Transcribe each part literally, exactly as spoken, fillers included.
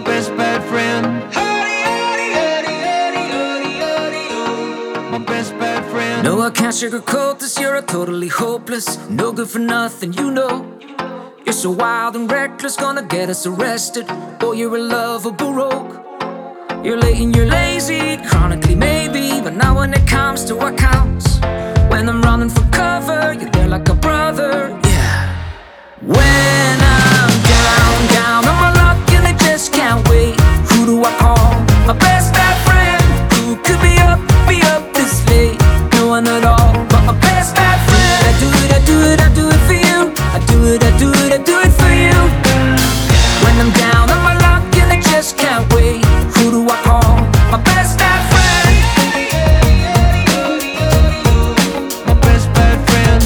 best bad friend. My best bad friend. No, I can't sugarcoat this, you're totally hopeless, no good for nothing, you know. You're so wild and reckless, gonna get us arrested. Boy, you're a lovable rogue. You're late and you're lazy, chronically maybe, but not when it comes to what counts. When I'm running for cover, you're there like a brother, yeah. When I'm down, down on my luck and I just can't wait, who do I call? My best bad friend, who could be up, be up this late? No one at all, but my best bad friend. I do it, I do it, I do it for you. I do it, I do it, I do it for you. When I'm down on my luck and I just can't wait, who do I call? My best bad friend. My best bad friend.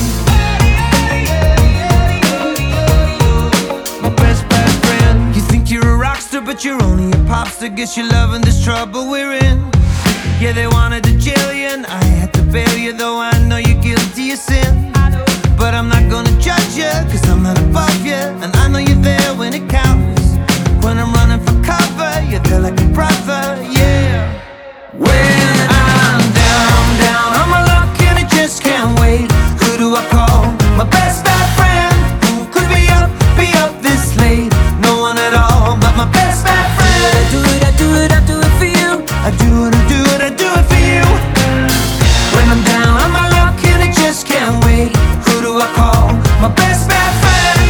My best bad friend. You think you're a rock star, but you're only a pop star. Guess you're loving this trouble we're in. Yeah, they wanted to jail you and I had to bail you, though I know you're guilty of sin. But I'm not gonna judge you, cause I'm not above you, and I know you're there when it counts. When I'm running for cover, you're there like a brother, yeah. When I'm down, down on my luck and I just can't wait, who do I call? My best bad friend, who could be up, be up this late? No one at all, but my best bad friend. I do it, I do it, I do it for you. I do it, I do it, I do it for you. When I'm down on my luck and I just can't wait, who do I call? My best bad friend.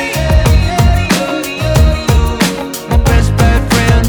My best bad friend.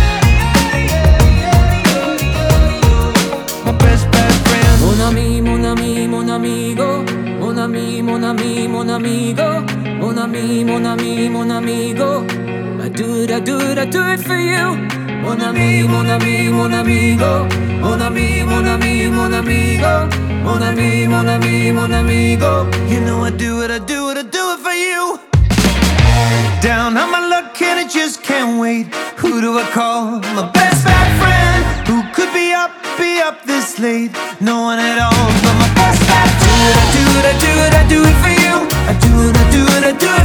My best bad friend. Mon ami, mon ami, mon amigo. Mon ami, mon ami, mon amigo. Mon ami, mon ami, mon amigo. I do it, I do it, I do it for you. Mon ami, mon ami, mon amigo. Mon ami, mon ami, mon amigo. Mon ami, mon ami, mon amigo. You know I do it, I do it, I do it for you. Down on my luck and I just can't wait, who do I call? My best bad friend, who could be up, be up this late? No one at all, but my best bad friend. I do it, I do it, I do it, I do it for you. I do it, I do it, I do it